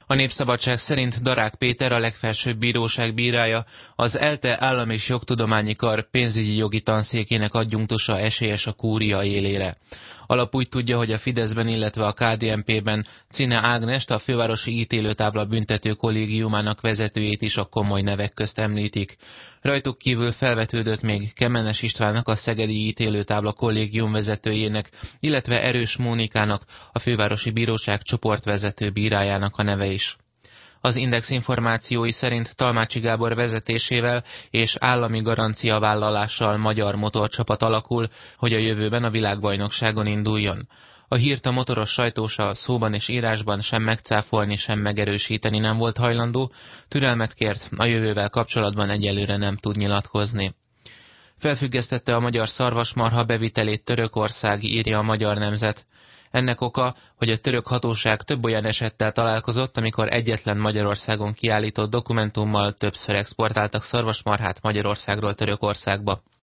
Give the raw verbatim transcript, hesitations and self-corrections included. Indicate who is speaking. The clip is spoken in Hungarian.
Speaker 1: A Népszabadság szerint Darák Péter, a legfelsőbb bíróság bírája, az ELTE Állam- és Jogtudományi Kar pénzügyi jogi tanszékének adjunktusa esélyes a kúria élére. Alap úgy tudja, hogy a Fideszben, illetve a ká dé en pé-ben Czine Ágnest, a fővárosi ítélőtábla büntető kollégiumának vezetőjét is a komoly nevek közt említik. Rajtuk kívül felvetődött még Kemenes Istvánnak, a szegedi ítélőtábla kollégium vezetőjének, illetve Erős Mónikának, a fővárosi bíróság csoportvezető bírájának a neve is. Az Index információi szerint Talmácsi Gábor vezetésével és állami garanciavállalással magyar motorcsapat alakul, hogy a jövőben a világbajnokságon induljon. A hírt a motoros sajtósa szóban és írásban sem megcáfolni, sem megerősíteni nem volt hajlandó, türelmet kért, a jövővel kapcsolatban egyelőre nem tud nyilatkozni. Felfüggesztette a magyar szarvasmarha bevitelét Törökország, írja a Magyar Nemzet. Ennek oka, hogy a török hatóság több olyan esettel találkozott, amikor egyetlen Magyarországon kiállított dokumentummal többször exportáltak szarvasmarhát Magyarországról Törökországba.